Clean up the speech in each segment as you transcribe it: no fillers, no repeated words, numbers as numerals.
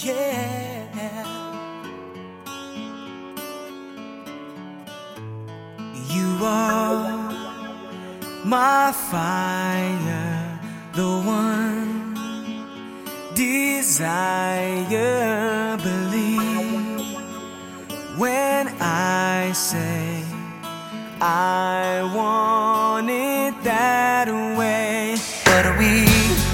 yeah. You are my fire, the one desire. Believe when I say I want it that way. But we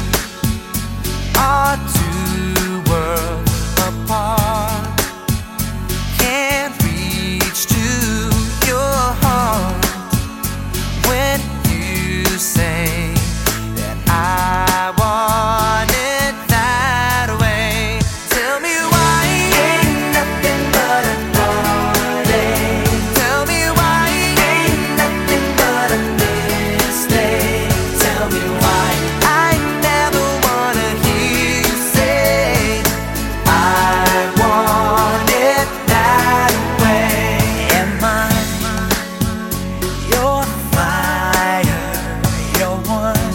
are two worlds apart, can't reach to your heart when you say that I want it that way. Tell me why ain't nothing but a heartache. Tell me why ain't nothing but a mistake. Tell me why I never wanna hear you say I want it that way. Am I your fire, your one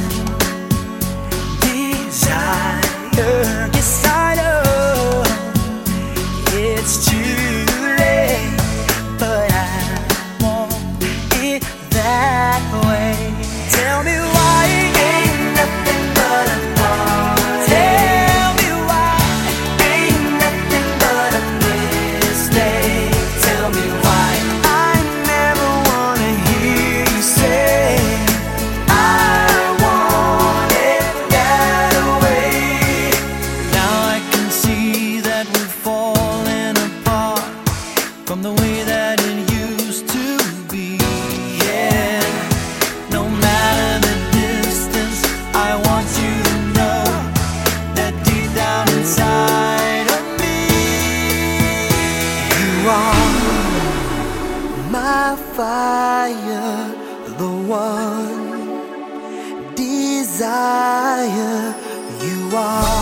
desire? Yes, I know it's too late, but I want it that way. Tell me why ain't nothing but a heartache. Tell me why ain't nothing but a mistake. Tell me why I never wanna hear you say I want it that way. Now I can see that we're falling apart from the way that it used to be. Yeah, no matter the distance, I want you to know that deep down inside of me, you are my fire, the one desire. You are